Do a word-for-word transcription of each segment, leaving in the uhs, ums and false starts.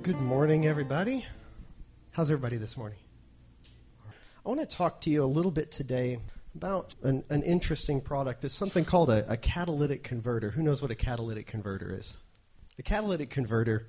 Good morning, everybody. How's everybody this morning? I want to talk to you a little bit today about an, an interesting product. It's something called a, a catalytic converter. Who knows what a catalytic converter is? A catalytic converter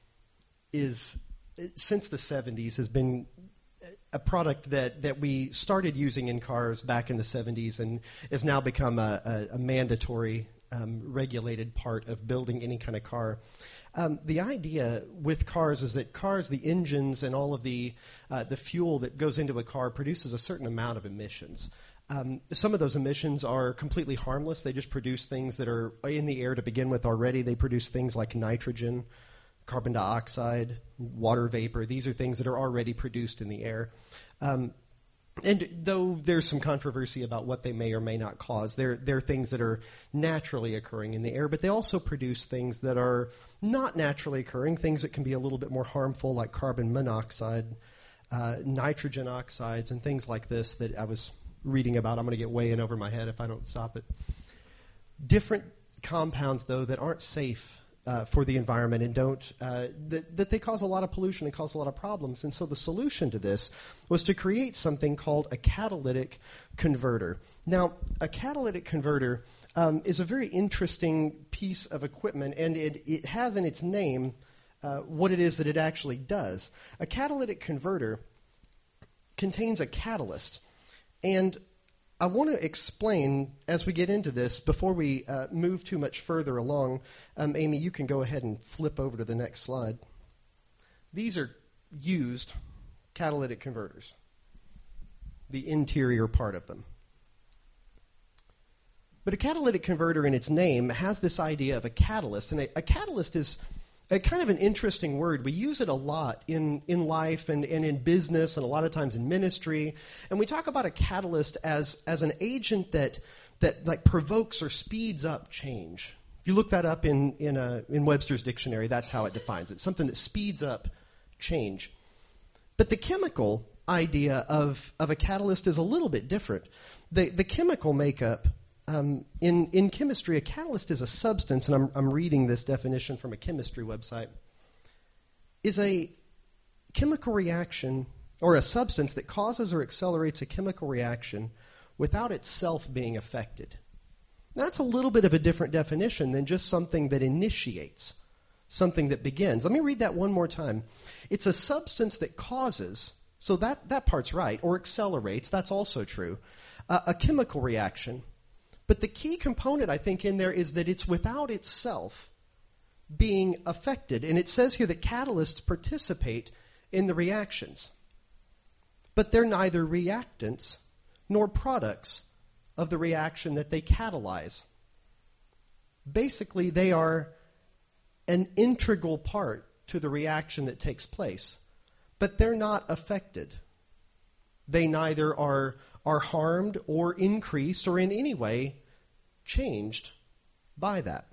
is, since the seventies, has been a product that, that we started using in cars back in the seventies and has now become a, a, a mandatory um, regulated part of building any kind of car. Um, the idea with cars is that cars, the engines and all of the uh, the fuel that goes into a car produces a certain amount of emissions. Um, some of those emissions are completely harmless. They just produce things that are in the air to begin with already. They produce things like nitrogen, carbon dioxide, water vapor. These are things that are already produced in the air. Um, and though there's some controversy about what they may or may not cause, they're, they're things that are naturally occurring in the air, but they also produce things that are not naturally occurring, things that can be a little bit more harmful, like carbon monoxide, uh, nitrogen oxides, and things like this that I was reading about. I'm going to get way in over my head if I don't stop it. Different compounds, though, that aren't safe Uh, for the environment and don't, uh, that, that they cause a lot of pollution and cause a lot of problems. And so the solution to this was to create something called a catalytic converter. Now, a catalytic converter um, is a very interesting piece of equipment, and it, it has in its name uh, what it is that it actually does. A catalytic converter contains a catalyst, and I want to explain, as we get into this, before we uh, move too much further along, um, Amy, you can go ahead and flip over to the next slide. These are used catalytic converters, the interior part of them. But a catalytic converter in its name has this idea of a catalyst, and a, a catalyst is a kind of an interesting word. We use it a lot in, in life and, and in business and a lot of times in ministry. And we talk about a catalyst as, as an agent that, that like provokes or speeds up change. If you look that up in, in, a, in Webster's dictionary, that's how it defines it, something that speeds up change. But the chemical idea of, of a catalyst is a little bit different. The, the chemical makeup Um, in, in chemistry, a catalyst is a substance, and I'm, I'm reading this definition from a chemistry website, is a chemical reaction or a substance that causes or accelerates a chemical reaction without itself being affected. That's a little bit of a different definition than just something that initiates, something that begins. Let me read that one more time. It's a substance that causes, so that, that part's right, or accelerates, that's also true, uh, a chemical reaction. But the key component, I think, in there is that it's without itself being affected. And it says here that catalysts participate in the reactions. But they're neither reactants nor products of the reaction that they catalyze. Basically, they are an integral part to the reaction that takes place. But they're not affected. They neither are, are harmed or increased or in any way changed by that.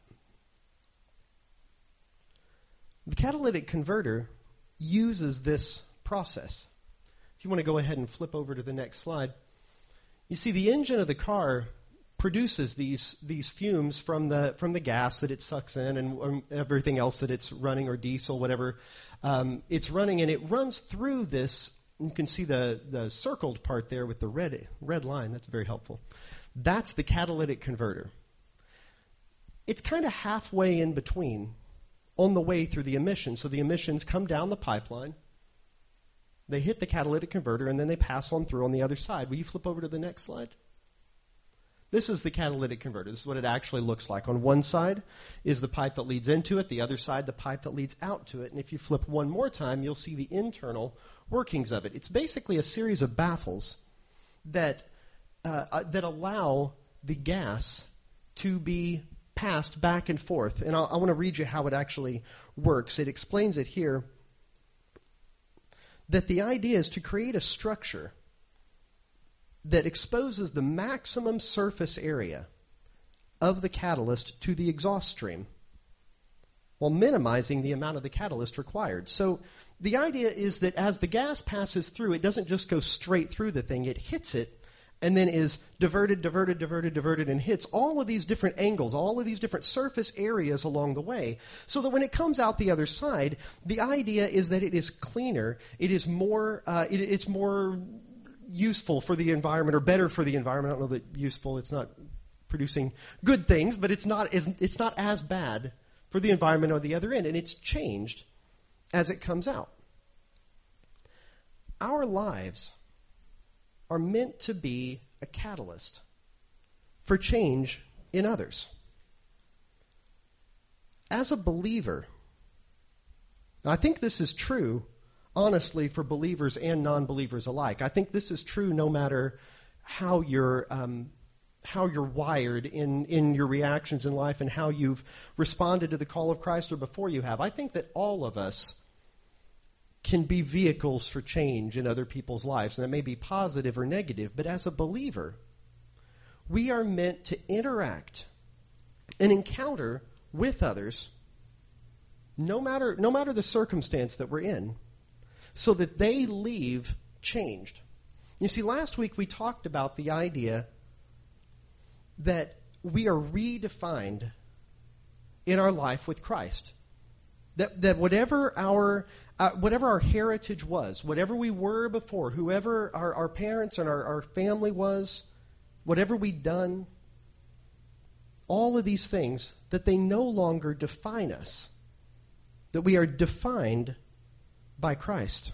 The catalytic converter uses this process. If you want to go ahead and flip over to the next slide, you see the engine of the car produces these these fumes from the from the gas that it sucks in and um, everything else that it's running, or diesel, whatever um, it's running, and it runs through this. You can see the, the circled part there with the red red line. That's very helpful. That's the catalytic converter. It's kind of halfway in between on the way through the emissions. So the emissions come down the pipeline, they hit the catalytic converter, and then they pass on through on the other side. Will you flip over to the next slide? This is the catalytic converter. This is what it actually looks like. On one side is the pipe that leads into it, the other side the pipe that leads out to it. And if you flip one more time, you'll see the internal workings of it. It's basically a series of baffles that uh, uh, that allow the gas to be passed back and forth. And I'll, I want to read you how it actually works. It explains it here that the idea is to create a structure that exposes the maximum surface area of the catalyst to the exhaust stream while minimizing the amount of the catalyst required. So the idea is that as the gas passes through, it doesn't just go straight through the thing. It hits it and then is diverted, diverted, diverted, diverted, and hits all of these different angles, all of these different surface areas along the way, so that when it comes out the other side, the idea is that it is cleaner, it is more, uh, it, it's more useful for the environment, or better for the environment. I don't know that useful, it's not producing good things, but it's not as, it's not as bad for the environment on the other end, and it's changed as it comes out. Our lives are meant to be a catalyst for change in others. As a believer, I think this is true, honestly, for believers and non-believers alike. I think this is true no matter how you're um, how you're wired in, in your reactions in life and how you've responded to the call of Christ or before you have. I think that all of us can be vehicles for change in other people's lives, and that may be positive or negative, but as a believer, we are meant to interact and encounter with others no matter, no matter the circumstance that we're in, so that they leave changed. You see, last week we talked about the idea that we are redefined in our life with Christ. That, that whatever our uh, whatever our heritage was, whatever we were before, whoever our, our parents and our, our family was, whatever we'd done, all of these things, that they no longer define us. That we are defined by Christ.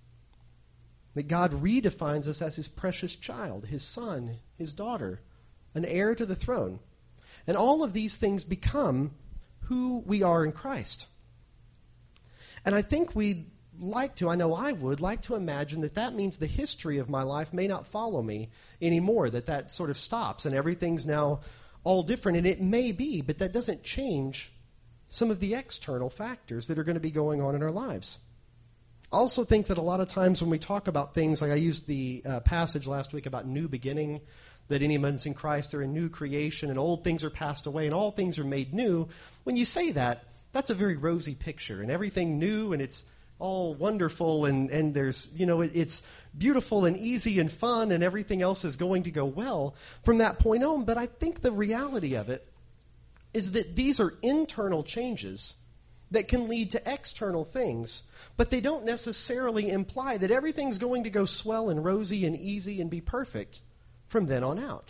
That God redefines us as his precious child, his son, his daughter, an heir to the throne. And all of these things become who we are in Christ. And I think we'd like to, I know I would, like to imagine that that means the history of my life may not follow me anymore, that that sort of stops and everything's now all different. And it may be, but that doesn't change some of the external factors that are going to be going on in our lives. I also think that a lot of times when we talk about things, like I used the uh, passage last week about new beginning, that anyone's in Christ, they're a new creation, and old things are passed away, and all things are made new. When you say that, that's a very rosy picture, and everything new, and it's all wonderful, and, and there's, you know, it, it's beautiful and easy and fun, and everything else is going to go well from that point on. But I think the reality of it is that these are internal changes that can lead to external things, but they don't necessarily imply that everything's going to go swell and rosy and easy and be perfect from then on out.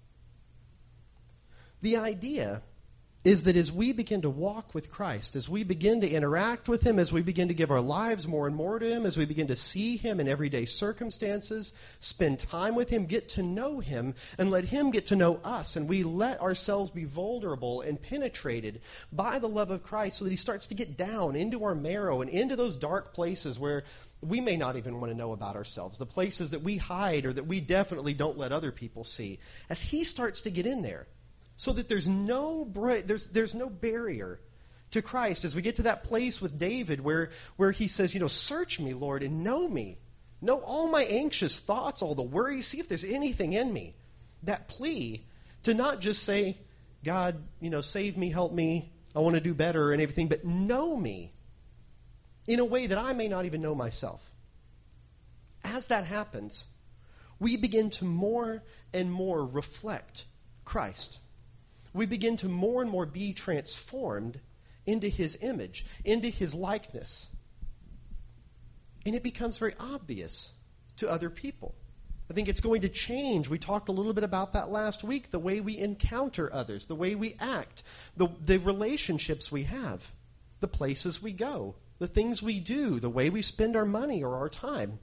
The idea is that as we begin to walk with Christ, as we begin to interact with him, as we begin to give our lives more and more to him, as we begin to see him in everyday circumstances, spend time with him, get to know him, and let him get to know us, and we let ourselves be vulnerable and penetrated by the love of Christ so that he starts to get down into our marrow and into those dark places where we may not even want to know about ourselves, the places that we hide or that we definitely don't let other people see. As he starts to get in there, so that there's no bra- there's there's no barrier to Christ, as we get to that place with David where where he says, you know, search me, Lord, and know me. Know all my anxious thoughts, all the worries, see if there's anything in me. That plea to not just say, God, you know, save me, help me, I want to do better and everything, but know me in a way that I may not even know myself. As that happens, we begin to more and more reflect Christ. We begin to more and more be transformed into his image, into his likeness. And it becomes very obvious to other people. I think it's going to change. We talked a little bit about that last week, the way we encounter others, the way we act, the, the relationships we have, the places we go, the things we do, the way we spend our money or our time.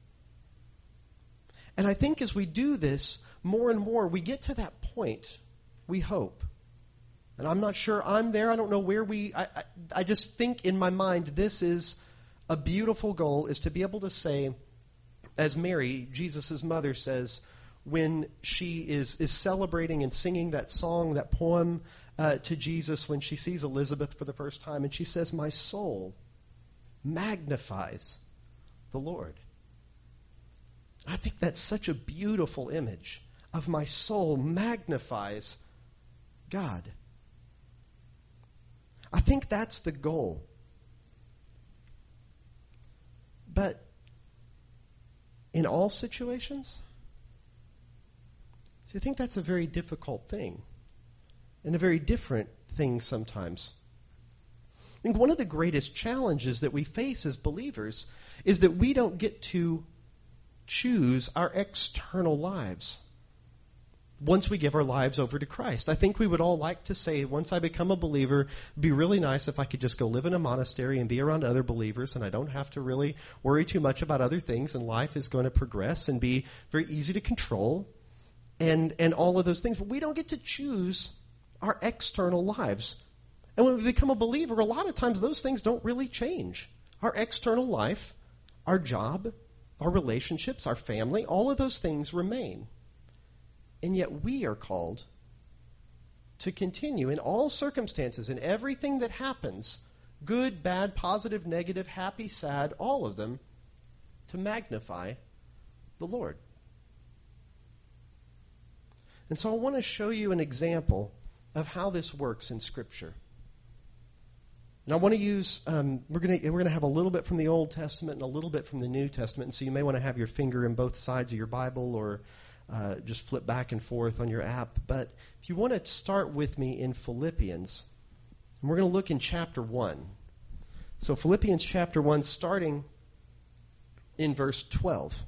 And I think as we do this, more and more, we get to that point, we hope. And I'm not sure I'm there. I don't know where we... I, I, I just think in my mind this is a beautiful goal, is to be able to say, as Mary, Jesus' mother, says when she is, is celebrating and singing that song, that poem uh, to Jesus when she sees Elizabeth for the first time, and she says, my soul magnifies the Lord. I think that's such a beautiful image of my soul magnifies God. I think that's the goal. But in all situations, See, I think that's a very difficult thing, and a very different thing sometimes. I think one of the greatest challenges that we face as believers is that we don't get to choose our external lives once we give our lives over to Christ. I think we would all like to say, once I become a believer, it'd be really nice if I could just go live in a monastery and be around other believers, and I don't have to really worry too much about other things, and life is going to progress and be very easy to control, and, and all of those things. But we don't get to choose our external lives. And when we become a believer, a lot of times those things don't really change. Our external life, our job, our relationships, our family, all of those things remain. And yet we are called to continue in all circumstances, in everything that happens, good, bad, positive, negative, happy, sad, all of them, to magnify the Lord. And so I want to show you an example of how this works in Scripture. And I want to use, um, we're going to we're going to have a little bit from the Old Testament and a little bit from the New Testament. And so you may want to have your finger in both sides of your Bible, or uh, just flip back and forth on your app. But if you want to start with me in Philippians, and we're going to look in chapter one. So Philippians chapter one, starting in verse twelve.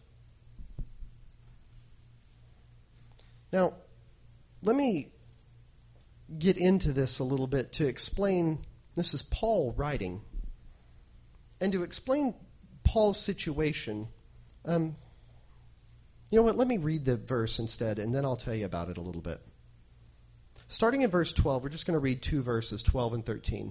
Now, let me get into this a little bit to explain. This is Paul writing. And to explain Paul's situation, um, you know what, let me read the verse instead, and then I'll tell you about it a little bit. Starting in verse twelve, we're just going to read two verses, twelve and thirteen.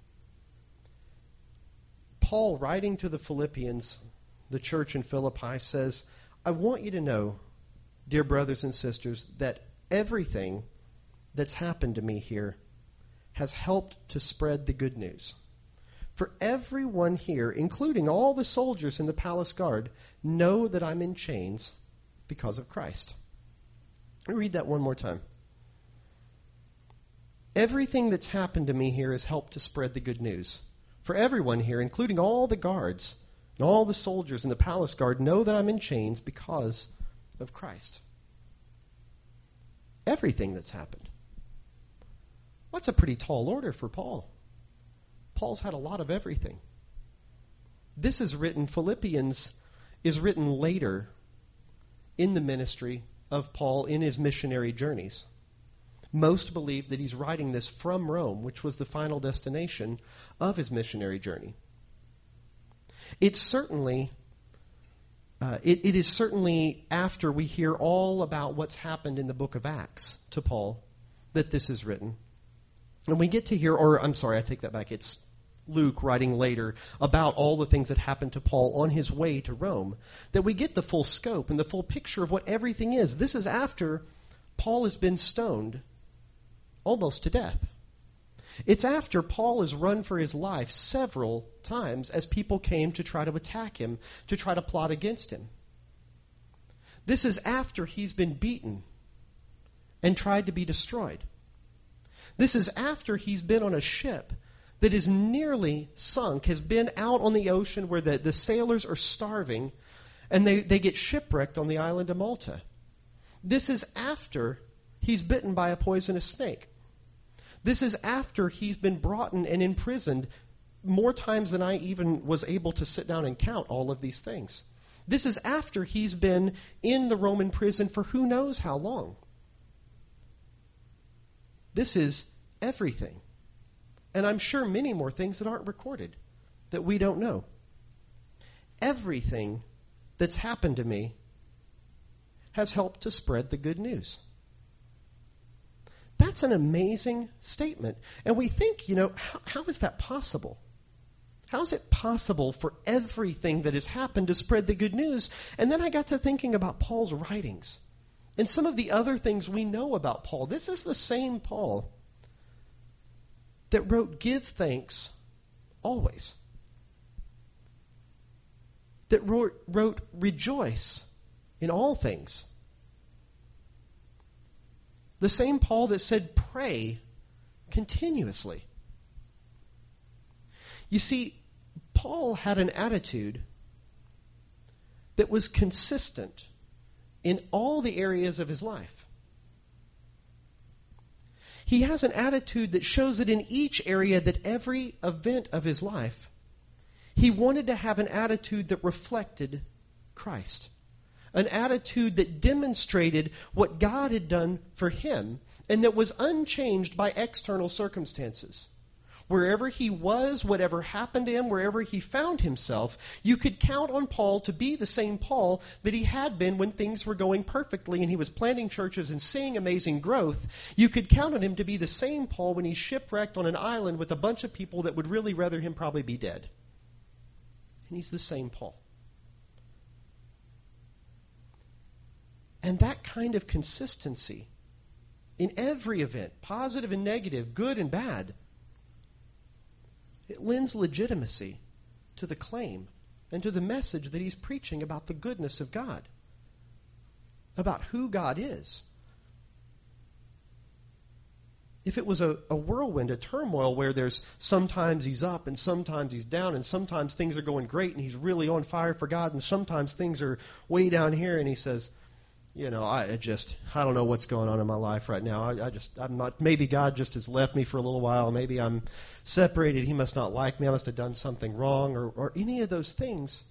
Paul, writing to the Philippians, the church in Philippi, says, I want you to know, dear brothers and sisters, that everything that's happened to me here has helped to spread the good news. For everyone here, including all the soldiers in the palace guard, know that I'm in chains because of Christ. Let me read that one more time. Everything that's happened to me here has helped to spread the good news. For everyone here, including all the guards and all the soldiers in the palace guard, know that I'm in chains because of Christ. Everything that's happened. That's a pretty tall order for Paul. Paul's had a lot of everything. This is written, Philippians is written later in the ministry of Paul in his missionary journeys. Most believe that he's writing this from Rome, which was the final destination of his missionary journey. It's certainly, uh, it, it is certainly after we hear all about what's happened in the book of Acts to Paul that this is written. And we get to hear, or I'm sorry, I take that back. It's Luke writing later about all the things that happened to Paul on his way to Rome, that we get the full scope and the full picture of what everything is. This is after Paul has been stoned almost to death. It's after Paul has run for his life several times as people came to try to attack him, to try to plot against him. This is after he's been beaten and tried to be destroyed. This is after he's been on a ship that is nearly sunk, has been out on the ocean where the, the sailors are starving, and they, they get shipwrecked on the island of Malta. This is after he's bitten by a poisonous snake. This is after he's been brought in and imprisoned more times than I even was able to sit down and count all of these things. This is after he's been in the Roman prison for who knows how long. This is everything. And I'm sure many more things that aren't recorded, that we don't know. Everything that's happened to me has helped to spread the good news. That's an amazing statement. And we think, you know, how, how is that possible? How is it possible for everything that has happened to spread the good news? And then I got to thinking about Paul's writings and some of the other things we know about Paul. This is the same Paul that wrote, "Give thanks always." That wrote, wrote "Rejoice in all things." The same Paul that said, "Pray continuously." You see, Paul had an attitude that was consistent in all the areas of his life. He has an attitude that shows that in each area, that every event of his life, he wanted to have an attitude that reflected Christ. An attitude that demonstrated what God had done for him and that was unchanged by external circumstances. Wherever he was, whatever happened to him, wherever he found himself, you could count on Paul to be the same Paul that he had been when things were going perfectly and he was planting churches and seeing amazing growth. You could count on him to be the same Paul when he's shipwrecked on an island with a bunch of people that would really rather him probably be dead. And he's the same Paul. And that kind of consistency in every event, positive and negative, good and bad, it lends legitimacy to the claim and to the message that he's preaching about the goodness of God, about who God is. If it was a, a whirlwind, a turmoil where there's sometimes he's up and sometimes he's down and sometimes things are going great and he's really on fire for God and sometimes things are way down here and he says, you know, I just, I don't know what's going on in my life right now. I, I just, I'm not, maybe God just has left me for a little while. Maybe I'm separated. He must not like me. I must have done something wrong or, or any of those things.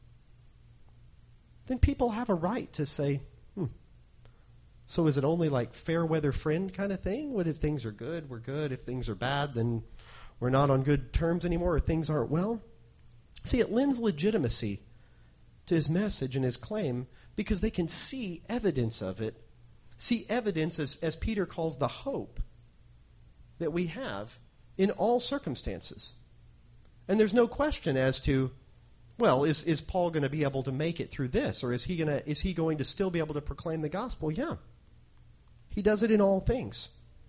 Then people have a right to say, hmm, so is it only like fair weather friend kind of thing? What if things are good, we're good. If things are bad, then we're not on good terms anymore or things aren't well? See, it lends legitimacy to his message and his claim because they can see evidence of it, see evidence, as, as Peter calls the hope that we have in all circumstances. And there's no question as to, well, is, is Paul going to be able to make it through this? Or is he gonna is he going to still be able to proclaim the gospel? Yeah. He does it in all things.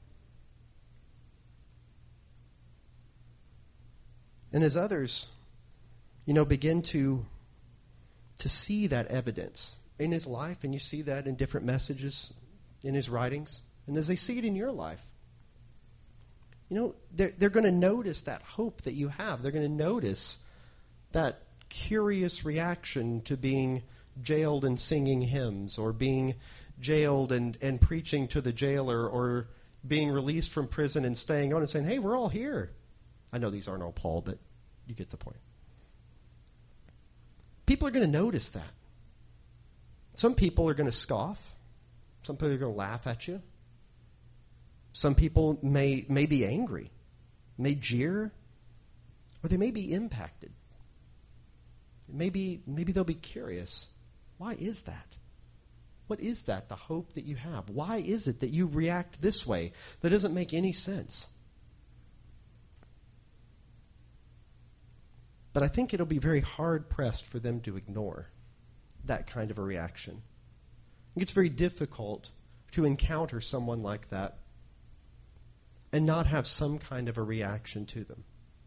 And as others, you know, begin to to see that evidence in his life, and you see that in different messages in his writings, and as they see it in your life, you know, they're, they're going to notice that hope that you have. They're going to notice that curious reaction to being jailed and singing hymns, or being jailed and, and preaching to the jailer, or being released from prison and staying on and saying, hey, we're all here. I know these aren't all Paul, but you get the point. People are going to notice that. Some people are going to scoff. Some people are going to laugh at you. Some people may, may be angry, may jeer, or they may be impacted. Maybe, maybe they'll be curious. Why is that? What is that, the hope that you have? Why is it that you react this way? That doesn't make any sense. But I think it'll be very hard-pressed for them to ignore that kind of a reaction. It's very difficult to encounter someone like that and not have some kind of a reaction to them.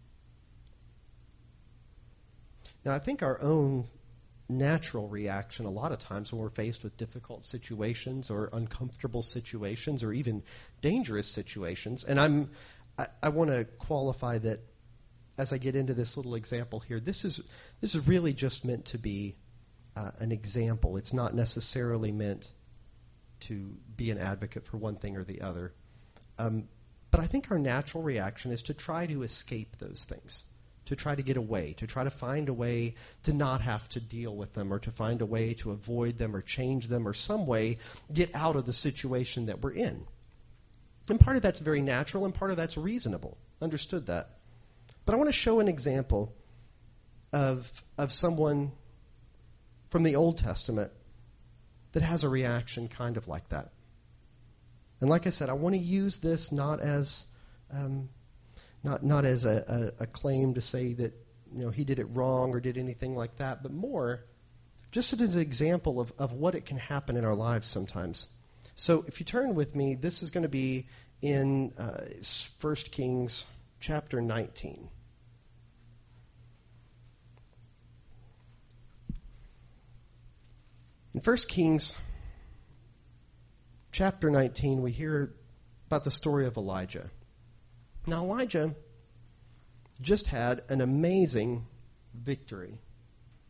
Now, I think our own natural reaction a lot of times when we're faced with difficult situations or uncomfortable situations or even dangerous situations, and I'm, I, I want to qualify that as I get into this little example here, this is this is really just meant to be uh, an example. It's not necessarily meant to be an advocate for one thing or the other. Um, but I think our natural reaction is to try to escape those things, to try to get away, to try to find a way to not have to deal with them, or to find a way to avoid them or change them, or some way get out of the situation that we're in. And part of that's very natural, and part of that's reasonable. Understood that. But I want to show an example of, of someone from the Old Testament that has a reaction kind of like that. And like I said, I want to use this not as um, not not as a, a, a claim to say that, you know, he did it wrong or did anything like that, but more just as an example of, of what it can happen in our lives sometimes. So if you turn with me, this is going to be in uh, First Kings chapter nineteen. In First Kings chapter nineteen, we hear about the story of Elijah. Now, Elijah just had an amazing victory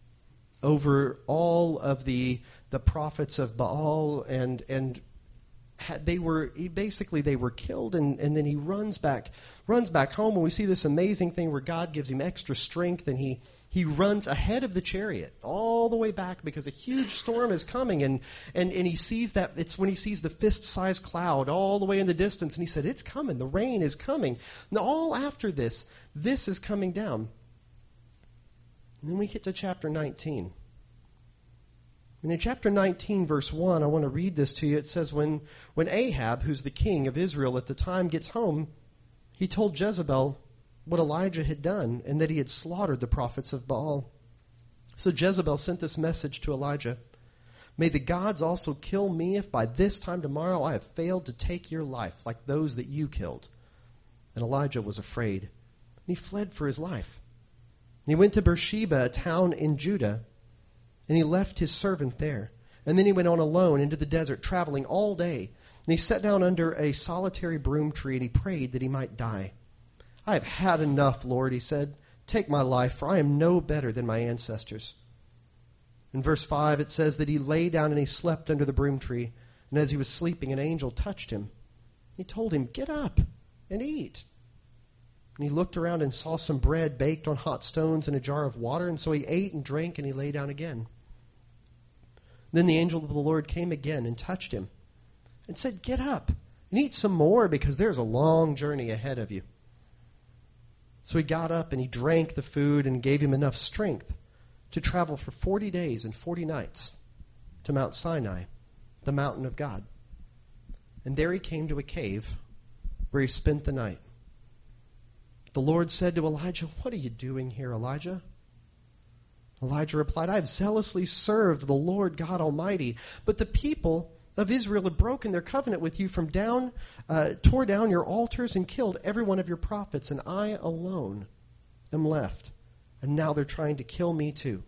over all of the the prophets of Baal and and had, they were he basically they were killed, and, and then he runs back runs back home, and we see this amazing thing where God gives him extra strength, and he he runs ahead of the chariot all the way back because a huge storm is coming, and and, and he sees that it's when he sees the fist-sized cloud all the way in the distance, and he said, "It's coming, the rain is coming." Now all after this, this is coming down. And then we get to chapter nineteen. And in chapter nineteen, verse one, I want to read this to you. It says, when, when Ahab, who's the king of Israel at the time, gets home, he told Jezebel what Elijah had done and that he had slaughtered the prophets of Baal. So Jezebel sent this message to Elijah: "May the gods also kill me if by this time tomorrow I have failed to take your life like those that you killed." And Elijah was afraid, and he fled for his life. And he went to Beersheba, a town in Judah, and he left his servant there. And then he went on alone into the desert, traveling all day. And he sat down under a solitary broom tree, and he prayed that he might die. "I have had enough, Lord," he said. "Take my life, for I am no better than my ancestors." In verse five, it says that he lay down and he slept under the broom tree. And as he was sleeping, an angel touched him. He told him, "Get up and eat." And he looked around and saw some bread baked on hot stones and a jar of water. And so he ate and drank, and he lay down again. Then the angel of the Lord came again and touched him and said, "Get up and eat some more, because there's a long journey ahead of you." So he got up and he drank the food, and gave him enough strength to travel for forty days and forty nights to Mount Sinai, the mountain of God. And there he came to a cave where he spent the night. The Lord said to Elijah, "What are you doing here, Elijah?" Elijah replied, "I have zealously served the Lord God Almighty, but the people of Israel have broken their covenant with you, from down, uh, tore down your altars and killed every one of your prophets, and I alone am left. And now they're trying to kill me too."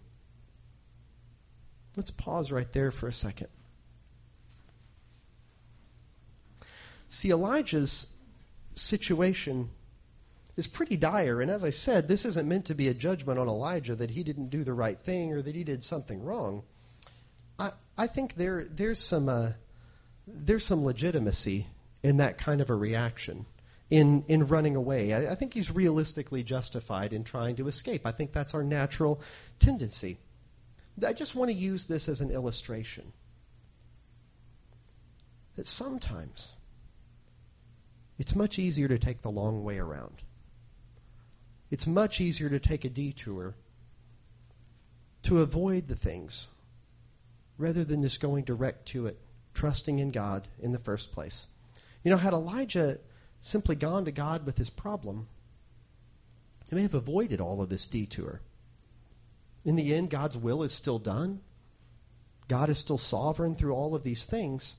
Let's pause right there for a second. See, Elijah's situation is pretty dire. And as I said, this isn't meant to be a judgment on Elijah that he didn't do the right thing or that he did something wrong. I, I think there there's some uh, there's some legitimacy in that kind of a reaction, in, in running away. I, I think he's realistically justified in trying to escape. I think that's our natural tendency. I just want to use this as an illustration that sometimes it's much easier to take the long way around. It's much easier to take a detour to avoid the things rather than just going direct to it, trusting in God in the first place. You know, had Elijah simply gone to God with his problem, he may have avoided all of this detour. In the end, God's will is still done. God is still sovereign through all of these things.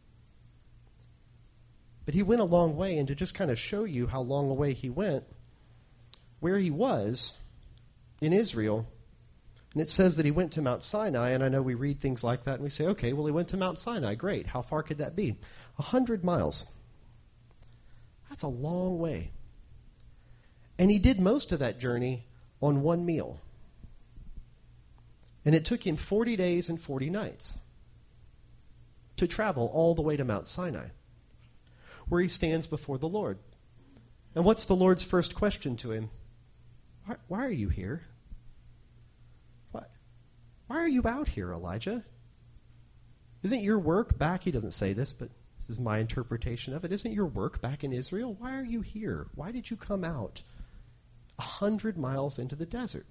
But he went a long way, and to just kind of show you how long a way he went, where he was in Israel, and it says that he went to Mount Sinai, and I know we read things like that and we say, okay, well, he went to Mount Sinai. Great. How far could that be? A hundred miles. That's a long way. And he did most of that journey on one meal. And it took him forty days and forty nights to travel all the way to Mount Sinai, where he stands before the Lord. And what's the Lord's first question to him? Why, why are you here? Why, why are you out here, Elijah? Isn't your work back, he doesn't say this, but this is my interpretation of it, isn't your work back in Israel? Why are you here? Why did you come out a hundred miles into the desert?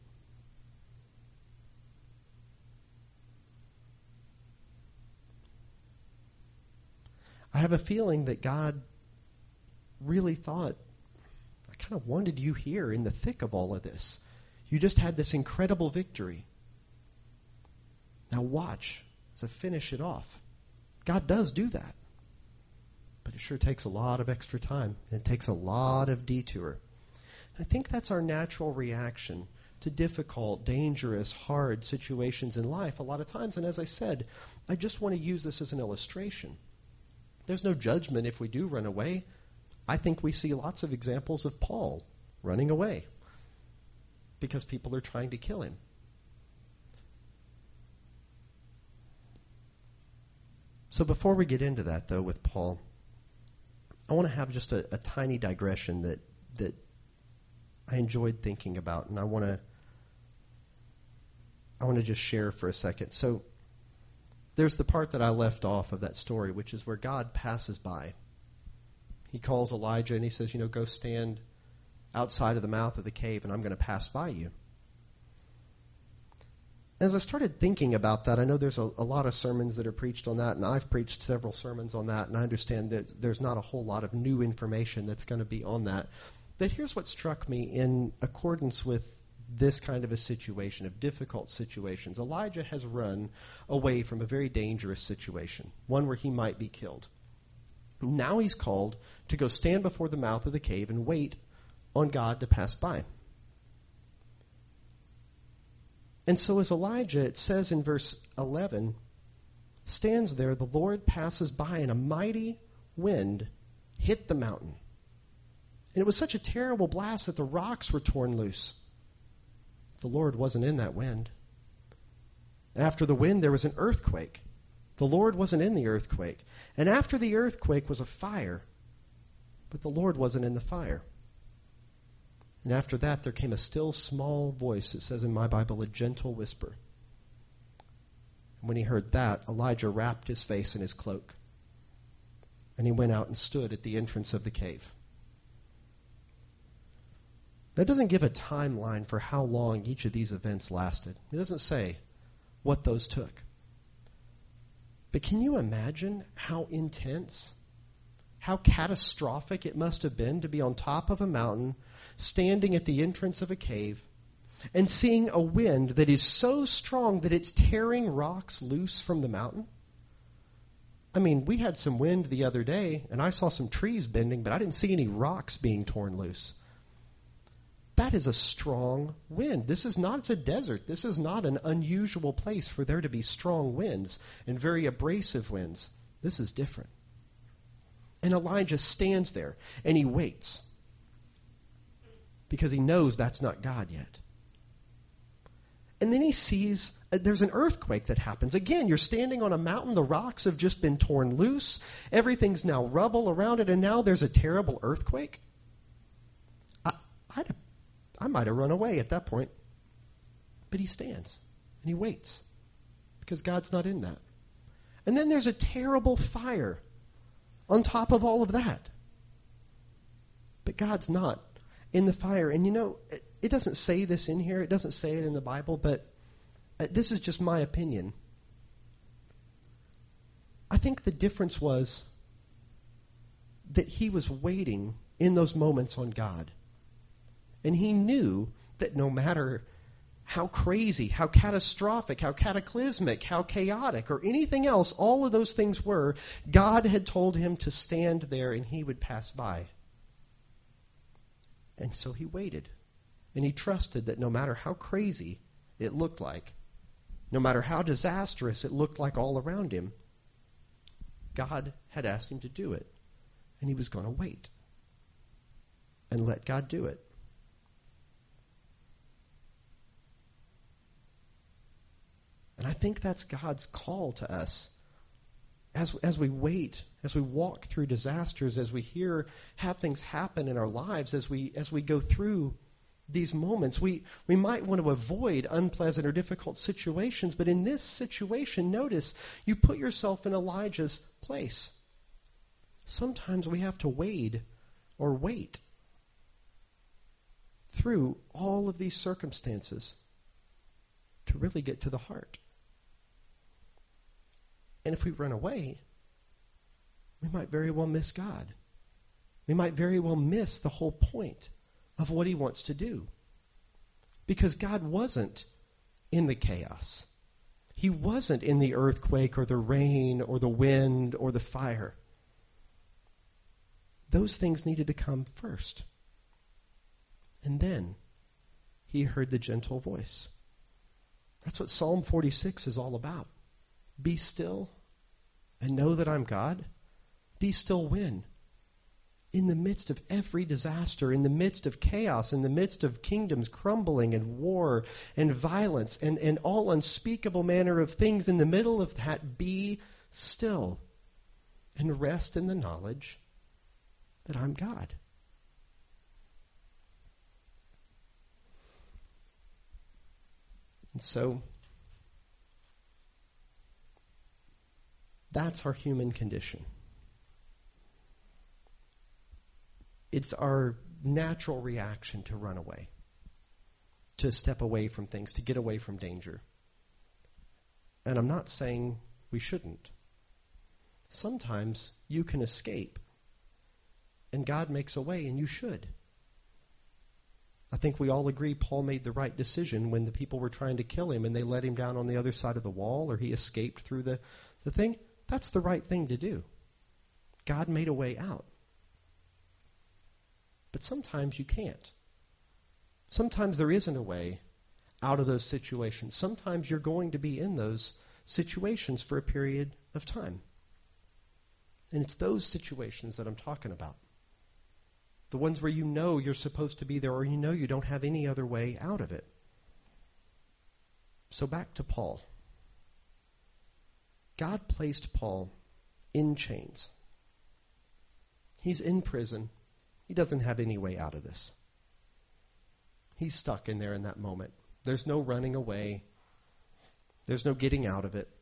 I have a feeling that God really thought, I kind of wanted you here in the thick of all of this. You just had this incredible victory. Now watch as I finish it off. God does do that. But it sure takes a lot of extra time. It takes a lot of detour. And I think that's our natural reaction to difficult, dangerous, hard situations in life a lot of times. And as I said, I just want to use this as an illustration. There's no judgment if we do run away. I think we see lots of examples of Paul running away because people are trying to kill him. So before we get into that, though, with Paul, I want to have just a, a tiny digression that that I enjoyed thinking about, and I want to I want to just share for a second. So there's the part that I left off of that story, which is where God passes by. He calls Elijah and he says, you know, go stand outside of the mouth of the cave and I'm going to pass by you. As I started thinking about that, I know there's a, a lot of sermons that are preached on that, and I've preached several sermons on that, and I understand that there's not a whole lot of new information that's going to be on that. But here's what struck me in accordance with this kind of a situation, of difficult situations. Elijah has run away from a very dangerous situation, one where he might be killed. Now he's called to go stand before the mouth of the cave and wait on God to pass by. And so as Elijah, it says in verse eleven, stands there, the Lord passes by, and a mighty wind hit the mountain. And it was such a terrible blast that the rocks were torn loose. The Lord wasn't in that wind. After the wind, there was an earthquake. The Lord wasn't in the earthquake. And after the earthquake was a fire, but the Lord wasn't in the fire. And after that, there came a still small voice. It says in my Bible, a gentle whisper. And when he heard that, Elijah wrapped his face in his cloak. And he went out and stood at the entrance of the cave. That doesn't give a timeline for how long each of these events lasted. It doesn't say what those took. But can you imagine how intense, how catastrophic it must have been to be on top of a mountain, standing at the entrance of a cave, and seeing a wind that is so strong that it's tearing rocks loose from the mountain? I mean, we had some wind the other day, and I saw some trees bending, but I didn't see any rocks being torn loose. That is a strong wind. This is not, it's a desert. This is not an unusual place for there to be strong winds and very abrasive winds. This is different. And Elijah stands there and he waits because he knows that's not God yet. And then he sees, uh, there's an earthquake that happens. Again, you're standing on a mountain. The rocks have just been torn loose. Everything's now rubble around it, and now there's a terrible earthquake. I, I'd have I might have run away at that point. But he stands and he waits because God's not in that. And then there's a terrible fire on top of all of that. But God's not in the fire. And you know, it, it doesn't say this in here. It doesn't say it in the Bible, but uh, this is just my opinion. I think the difference was that he was waiting in those moments on God. And he knew that no matter how crazy, how catastrophic, how cataclysmic, how chaotic, or anything else all of those things were, God had told him to stand there and he would pass by. And so he waited. And he trusted that no matter how crazy it looked like, no matter how disastrous it looked like all around him, God had asked him to do it. And he was going to wait and let God do it. And I think that's God's call to us as, as we wait, as we walk through disasters, as we hear, have things happen in our lives, as we as we go through these moments. We, we might want to avoid unpleasant or difficult situations, but in this situation, notice, you put yourself in Elijah's place. Sometimes we have to wade or wait through all of these circumstances to really get to the heart. And if we run away, we might very well miss God. We might very well miss the whole point of what he wants to do. Because God wasn't in the chaos. He wasn't in the earthquake or the rain or the wind or the fire. Those things needed to come first. And then he heard the gentle voice. That's what Psalm forty-six is all about. Be still and know that I'm God. Be still when? In the midst of every disaster, in the midst of chaos, in the midst of kingdoms crumbling and war and violence and, and all unspeakable manner of things, in the middle of that, be still and rest in the knowledge that I'm God. And so, that's our human condition. It's our natural reaction to run away, to step away from things, to get away from danger. And I'm not saying we shouldn't. Sometimes you can escape, and God makes a way, and you should. I think we all agree Paul made the right decision when the people were trying to kill him and they let him down on the other side of the wall, or he escaped through the, the thing. That's the right thing to do. God made a way out. But sometimes you can't. Sometimes there isn't a way out of those situations. Sometimes you're going to be in those situations for a period of time. And it's those situations that I'm talking about. The ones where you know you're supposed to be there, or you know you don't have any other way out of it. So back to Paul. God placed Paul in chains. He's in prison. He doesn't have any way out of this. He's stuck in there in that moment. There's no running away. There's no getting out of it.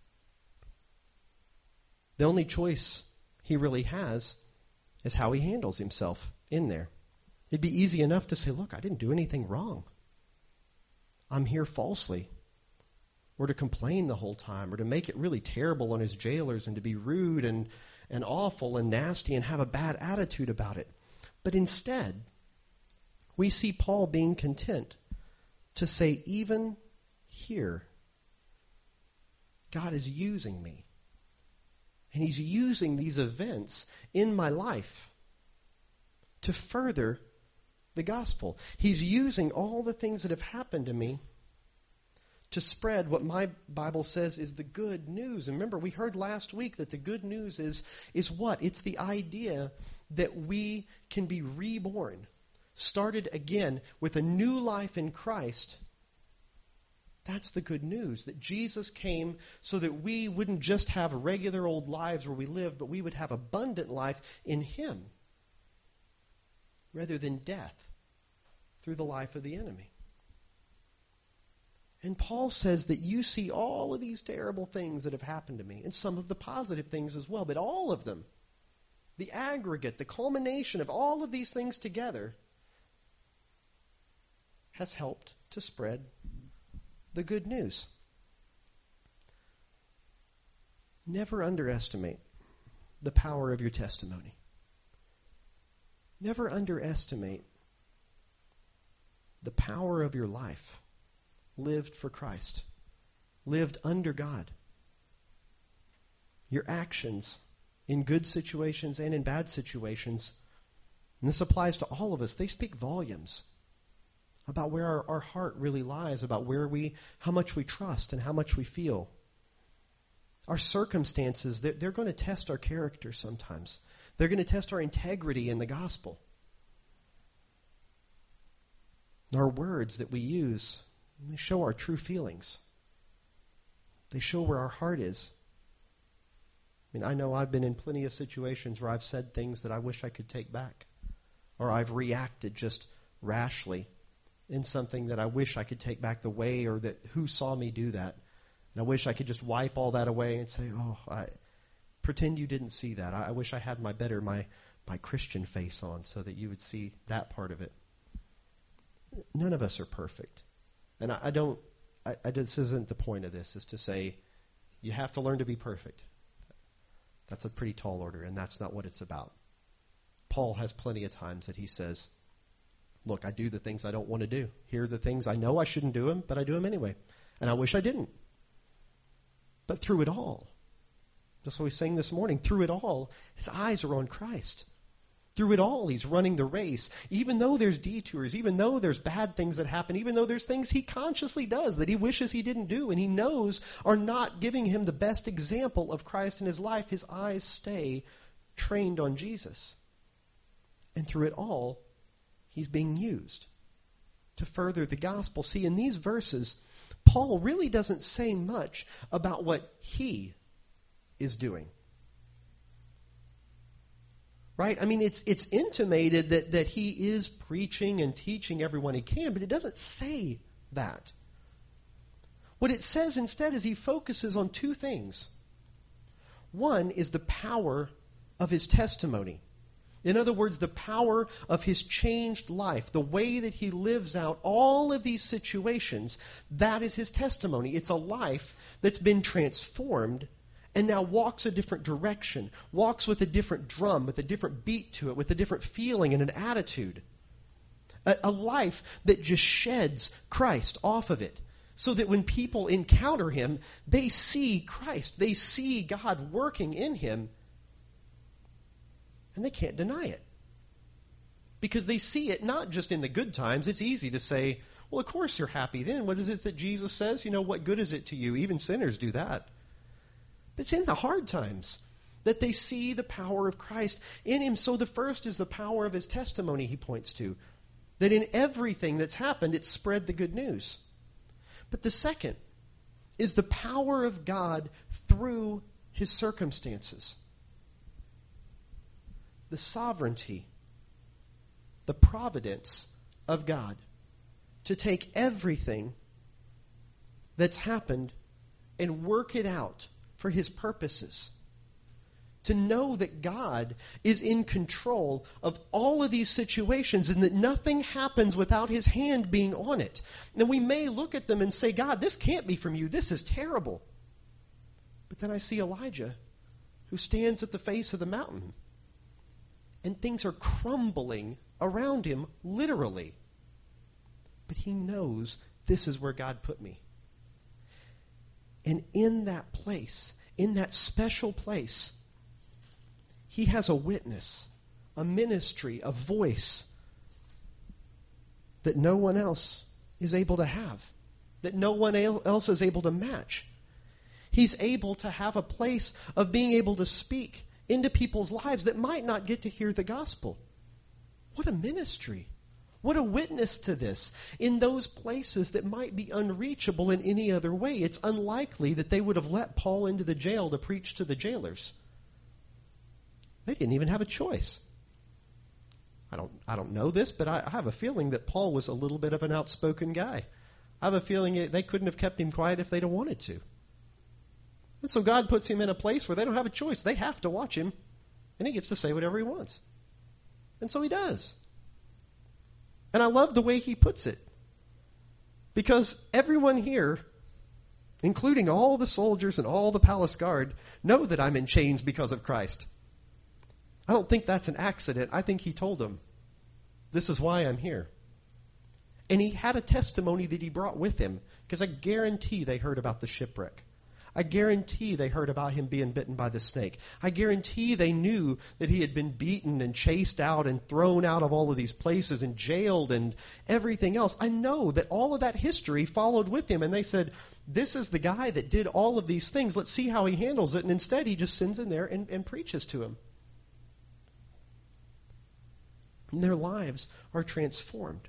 The only choice he really has is how he handles himself in there. It'd be easy enough to say, look, I didn't do anything wrong. I'm here falsely. Or to complain the whole time, or to make it really terrible on his jailers, and to be rude and, and awful and nasty and have a bad attitude about it. But instead, we see Paul being content to say, even here, God is using me. And he's using these events in my life to further the gospel. He's using all the things that have happened to me to spread what my Bible says is the good news. And remember, we heard last week that the good news is, is what? It's the idea that we can be reborn, started again with a new life in Christ. That's the good news, that Jesus came so that we wouldn't just have regular old lives where we live, but we would have abundant life in him, rather than death through the life of the enemy. And Paul says that you see all of these terrible things that have happened to me, and some of the positive things as well, but all of them, the aggregate, the culmination of all of these things together, has helped to spread the good news. Never underestimate the power of your testimony. Never underestimate the power of your life lived for Christ, lived under God. Your actions in good situations and in bad situations, and this applies to all of us, they speak volumes about where our, our heart really lies, about where we, how much we trust and how much we feel. Our circumstances, they're, they're going to test our character sometimes. They're going to test our integrity in the gospel. Our words that we use, they show our true feelings. They show where our heart is. I mean, I know I've been in plenty of situations where I've said things that I wish I could take back. Or I've reacted just rashly in something that I wish I could take back the way, or that who saw me do that. And I wish I could just wipe all that away and say, oh, I pretend you didn't see that. I, I wish I had my better, my, my Christian face on so that you would see that part of it. None of us are perfect. And I, I don't, I, I, this isn't the point of this, is to say you have to learn to be perfect. That's a pretty tall order, and that's not what it's about. Paul has plenty of times that he says, look, I do the things I don't want to do. Here are the things I know I shouldn't do them, but I do them anyway. And I wish I didn't. But through it all, just what we sang this morning, through it all, his eyes are on Christ. Through it all, he's running the race. Even though there's detours, even though there's bad things that happen, even though there's things he consciously does that he wishes he didn't do and he knows are not giving him the best example of Christ in his life, his eyes stay trained on Jesus. And through it all, he's being used to further the gospel. See, in these verses, Paul really doesn't say much about what he is doing. Right? I mean, it's it's intimated that, that he is preaching and teaching everyone he can, but it doesn't say that. What it says instead is he focuses on two things. One is the power of his testimony. In other words, the power of his changed life, the way that he lives out all of these situations, that is his testimony. It's a life that's been transformed and now walks a different direction, walks with a different drum, with a different beat to it, with a different feeling and an attitude. A, a life that just sheds Christ off of it, so that when people encounter him, they see Christ. They see God working in him, and they can't deny it. Because they see it not just in the good times. It's easy to say, well, of course you're happy then. What is it that Jesus says? You know, what good is it to you? Even sinners do that. But it's in the hard times that they see the power of Christ in him. So the first is the power of his testimony, he points to. That in everything that's happened, it's spread the good news. But the second is the power of God through his circumstances. The sovereignty, the providence of God to take everything that's happened and work it out for his purposes. To know that God is in control of all of these situations and that nothing happens without his hand being on it. And we may look at them and say, God, this can't be from you. This is terrible. But then I see Elijah, who stands at the face of the mountain, and things are crumbling around him, literally. But he knows this is where God put me. And in that place, in that special place, he has a witness, a ministry, a voice that no one else is able to have, that no one else is able to match. He's able to have a place of being able to speak into people's lives that might not get to hear the gospel. What a ministry. What a witness to this in those places that might be unreachable in any other way. It's unlikely that they would have let Paul into the jail to preach to the jailers. They didn't even have a choice. I don't, I don't know this, but I, I have a feeling that Paul was a little bit of an outspoken guy. I have a feeling they couldn't have kept him quiet if they'd have wanted to. And so God puts him in a place where they don't have a choice. They have to watch him, and he gets to say whatever he wants. And so he does. And I love the way he puts it. Because everyone here, including all the soldiers and all the palace guard, know that I'm in chains because of Christ. I don't think that's an accident. I think he told them, this is why I'm here. And he had a testimony that he brought with him, because I guarantee they heard about the shipwreck. I guarantee they heard about him being bitten by the snake. I guarantee they knew that he had been beaten and chased out and thrown out of all of these places and jailed and everything else. I know that all of that history followed with him, and they said, this is the guy that did all of these things. Let's see how he handles it. And instead, he just sends in there and, and preaches to him. And their lives are transformed.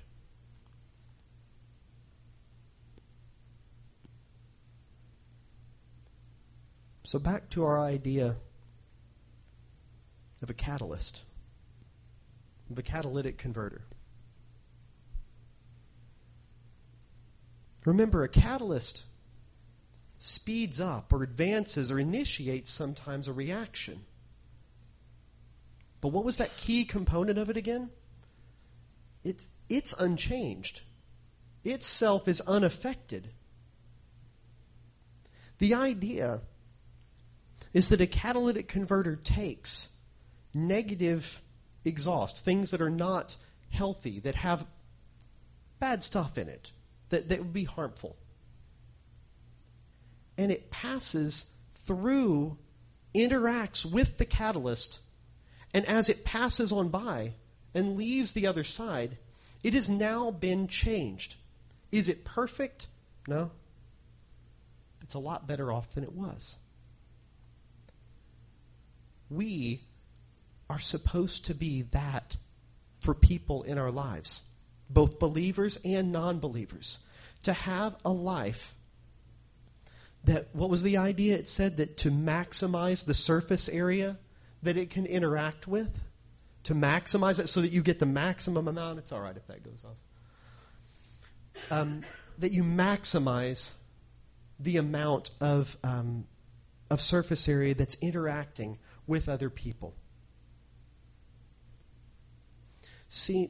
So back to our idea of a catalyst, of a catalytic converter. Remember, a catalyst speeds up or advances or initiates sometimes a reaction. But what was that key component of it again? It's, it's unchanged. Itself is unaffected. The idea is that a catalytic converter takes negative exhaust, things that are not healthy, that have bad stuff in it, that, that would be harmful. And it passes through, interacts with the catalyst, and as it passes on by and leaves the other side, it has now been changed. Is it perfect? No. It's a lot better off than it was. We are supposed to be that for people in our lives, both believers and non-believers, to have a life that, what was the idea? It said that to maximize the surface area that it can interact with, to maximize it so that you get the maximum amount. It's all right if that goes off. Um, that you maximize the amount of um, of surface area that's interacting with other people. See,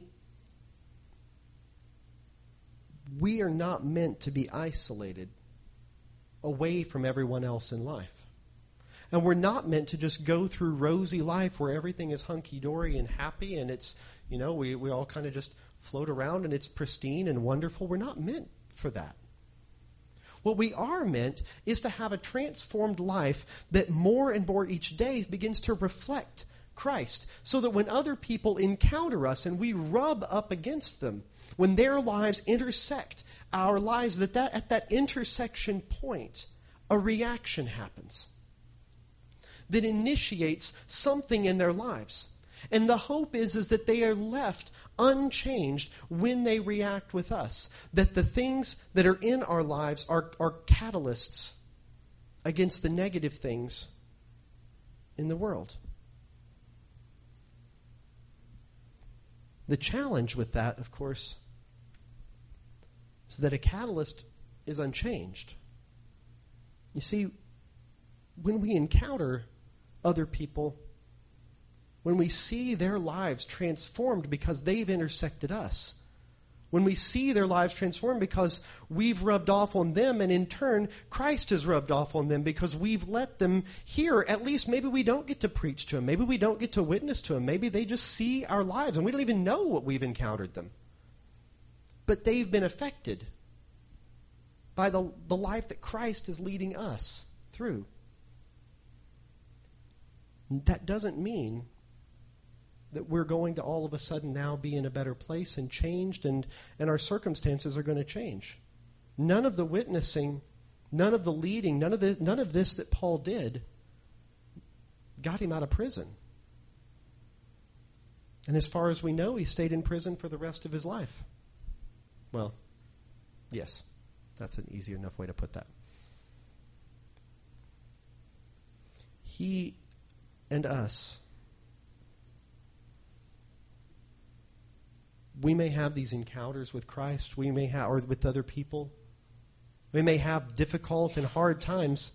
we are not meant to be isolated away from everyone else in life. And we're not meant to just go through rosy life where everything is hunky-dory and happy and it's, you know, we, we all kind of just float around and it's pristine and wonderful. We're not meant for that. What we are meant is to have a transformed life that more and more each day begins to reflect Christ, so that when other people encounter us and we rub up against them, when their lives intersect our lives, that, that at that intersection point, a reaction happens that initiates something in their lives. And the hope is, is that they are left unchanged when they react with us, that the things that are in our lives are, are catalysts against the negative things in the world. The challenge with that, of course, is that a catalyst is unchanged. You see, when we encounter other people, when we see their lives transformed because they've intersected us, when we see their lives transformed because we've rubbed off on them, and in turn, Christ has rubbed off on them because we've let them hear, at least maybe we don't get to preach to them, maybe we don't get to witness to them, maybe they just see our lives and we don't even know what we've encountered them. But they've been affected by the, the life that Christ is leading us through. That doesn't mean that we're going to all of a sudden now be in a better place and changed, and, and our circumstances are going to change. None of the witnessing, none of the leading, none of the none of this that Paul did got him out of prison. And as far as we know, he stayed in prison for the rest of his life. Well, yes, that's an easy enough way to put that. He and us, we may have these encounters with Christ, we may have, or with other people. We may have difficult and hard times,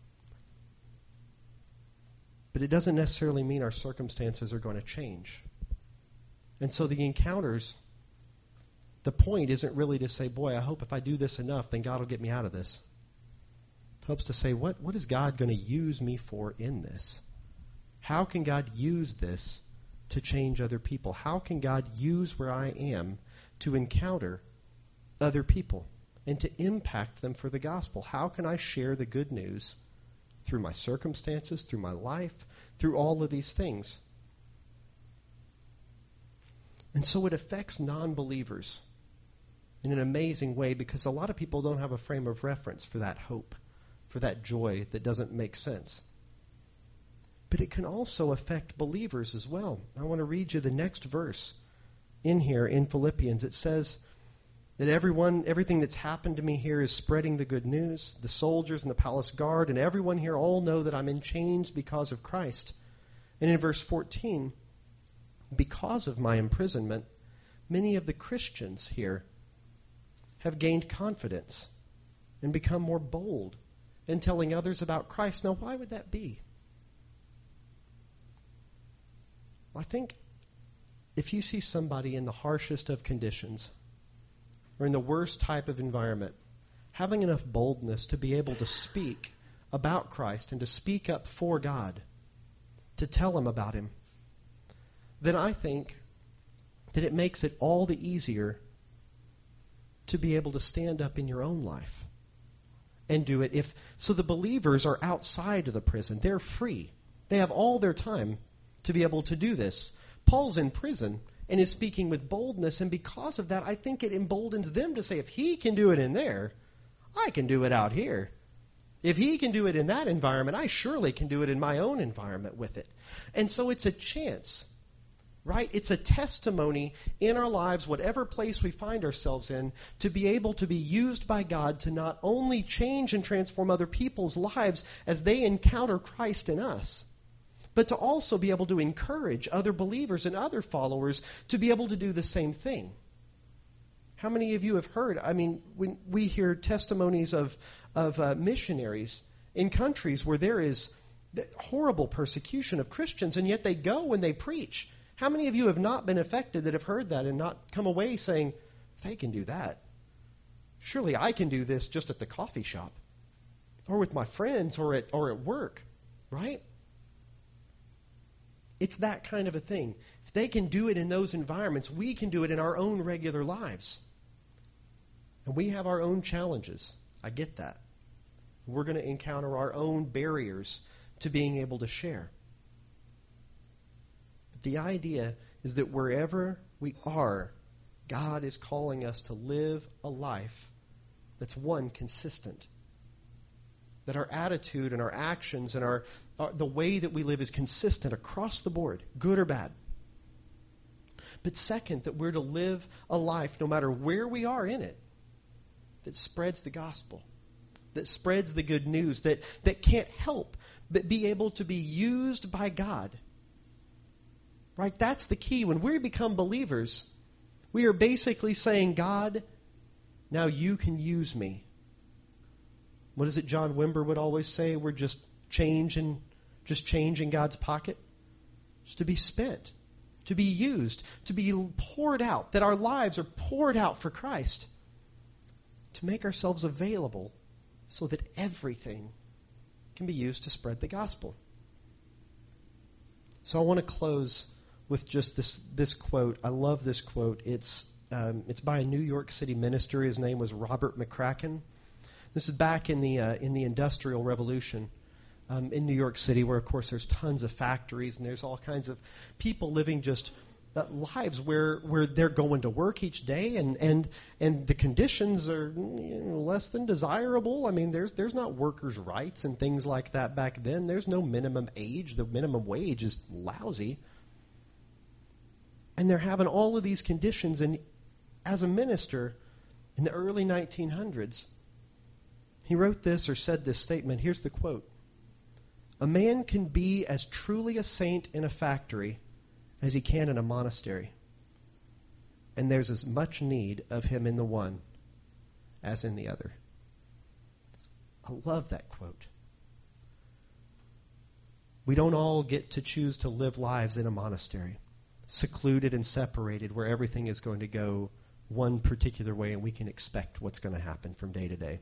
but it doesn't necessarily mean our circumstances are going to change. And so the encounters, the point isn't really to say, boy, I hope if I do this enough, then God will get me out of this. It helps to say, what, what is God going to use me for in this? How can God use this to change other people? How can God use where I am to encounter other people and to impact them for the gospel? How can I share the good news through my circumstances, through my life, through all of these things? And so it affects non-believers in an amazing way, because a lot of people don't have a frame of reference for that hope, for that joy that doesn't make sense. But it can also affect believers as well. I want to read you the next verse in here in Philippians. It says that everyone, everything that's happened to me here is spreading the good news. The soldiers and the palace guard and everyone here all know that I'm in chains because of Christ. And in verse fourteen, because of my imprisonment, many of the Christians here have gained confidence and become more bold in telling others about Christ. Now, why would that be? I think if you see somebody in the harshest of conditions or in the worst type of environment having enough boldness to be able to speak about Christ and to speak up for God, to tell them about him, then I think that it makes it all the easier to be able to stand up in your own life and do it. If so, the believers are outside of the prison. They're free. They have all their time to be able to do this. Paul's in prison and is speaking with boldness, and because of that, I think it emboldens them to say, if he can do it in there, I can do it out here. If he can do it in that environment, I surely can do it in my own environment with it. And so it's a chance right? It's a testimony in our lives, whatever place we find ourselves in, to be able to be used by God to not only change and transform other people's lives as they encounter Christ in us, but to also be able to encourage other believers and other followers to be able to do the same thing. How many of you have heard, I mean, when we hear testimonies of, of uh, missionaries in countries where there is horrible persecution of Christians, and yet they go and they preach. How many of you have not been affected that have heard that and not come away saying, they can do that? Surely I can do this just at the coffee shop or with my friends or at, or at work, right? It's that kind of a thing. If they can do it in those environments, we can do it in our own regular lives. And we have our own challenges. I get that. We're going to encounter our own barriers to being able to share. But the idea is that wherever we are, God is calling us to live a life that's, one, consistent. That our attitude and our actions and our, our the way that we live is consistent across the board, good or bad. But second, that we're to live a life, no matter where we are in it, that spreads the gospel, that spreads the good news, that, that can't help but be able to be used by God. Right? That's the key. When we become believers, we are basically saying, God, now you can use me. What is it John Wimber would always say? We're just change in, just change in God's pocket. Just to be spent, to be used, to be poured out, that our lives are poured out for Christ, to make ourselves available so that everything can be used to spread the gospel. So I want to close with just this this quote. I love this quote. It's um, it's by a New York City minister. His name was Robert McCracken. This is back in the uh, in the Industrial Revolution um, in New York City, where, of course, there's tons of factories and there's all kinds of people living just uh, lives where where they're going to work each day, and and, and the conditions are, you know, less than desirable. I mean, there's there's not workers' rights and things like that back then. There's no minimum age. The minimum wage is lousy. And they're having all of these conditions. And as a minister in the early nineteen hundreds, he wrote this or said this statement. Here's the quote. A man can be as truly a saint in a factory as he can in a monastery. And there's as much need of him in the one as in the other. I love that quote. We don't all get to choose to live lives in a monastery, secluded and separated, where everything is going to go one particular way and we can expect what's going to happen from day to day.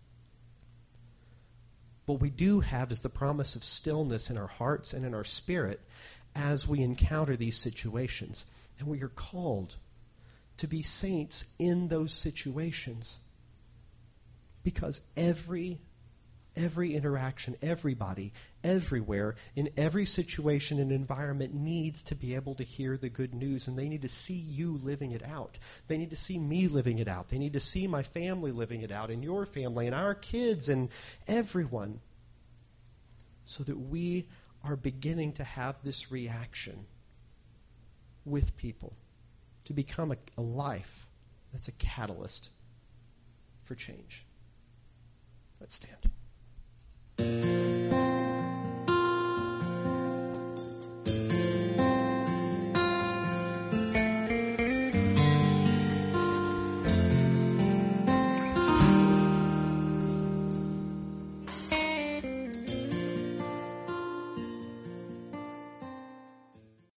What we do have is the promise of stillness in our hearts and in our spirit as we encounter these situations. And we are called to be saints in those situations. Because every, every interaction, everybody, everywhere, in every situation and environment needs to be able to hear the good news, and they need to see you living it out. They need to see me living it out. They need to see my family living it out, and your family, and our kids, and everyone, so that we are beginning to have this reaction with people to become a, a life that's a catalyst for change. Let's stand.